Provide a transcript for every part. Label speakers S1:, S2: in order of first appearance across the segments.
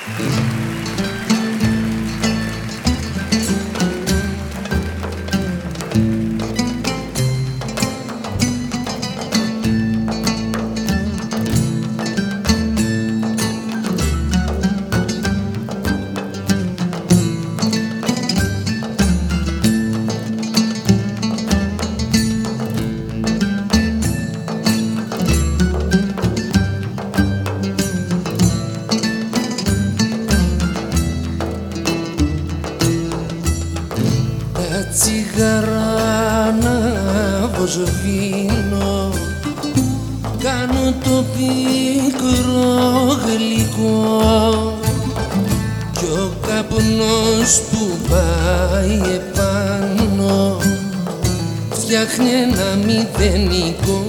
S1: Τσιγάρα να σβήνω, κάνω το πικρό γλυκό κι ο καπνός που πάει επάνω φτιάχνει ένα μηδενικό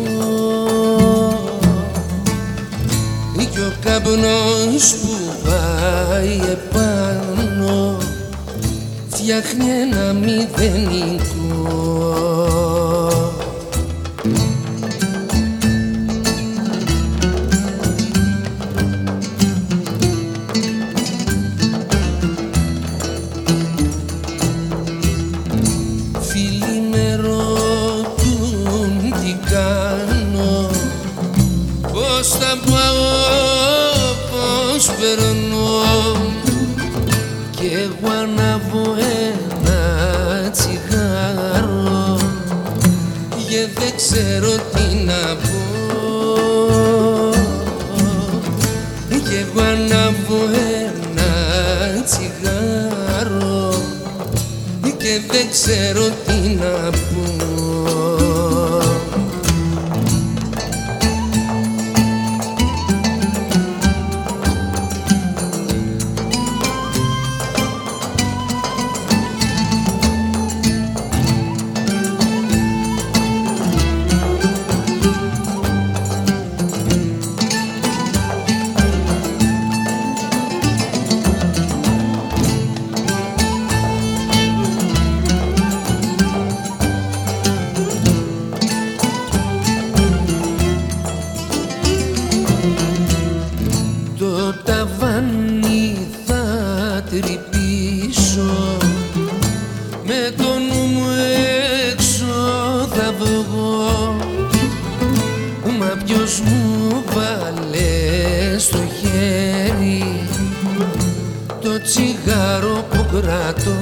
S1: κι ο καπνός που πάει επάνω φτιάχνει ένα μηδενικό. Φίλοι με ρωτούν τι κάνω, πώς θα πάω, πώς περνώ κι εγώ ανάβω ένα τσιγάρο και δεν ξέρω τι να πω κι εγώ ανάβω ένα τσιγάρο και δεν ξέρω τι να πω. Το ταβάνι θα τρυπήσω, με το νου μου έξω θα βγω, μα ποιος μου βάλε στο χέρι το τσιγάρο που κρατώ,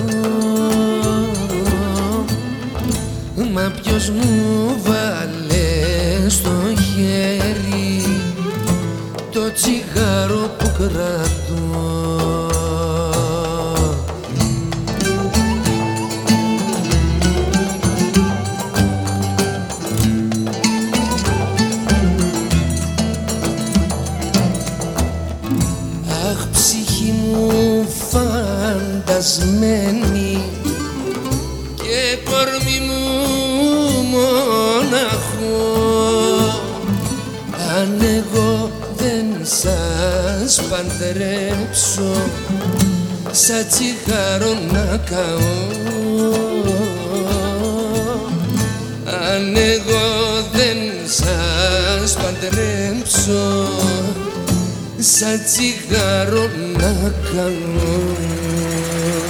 S1: μα ποιος μου βάλε στο χέρι το τσιγάρο που κρατώ. Αχ, ψυχή μου φαντασμένη και κορμί μου μοναχό, αν εγώ δεν σας παντρέψω, σαν τσιγάρο να καώ, αν εγώ δεν σας παντρέψω, σαν τσιγάρο να καώ.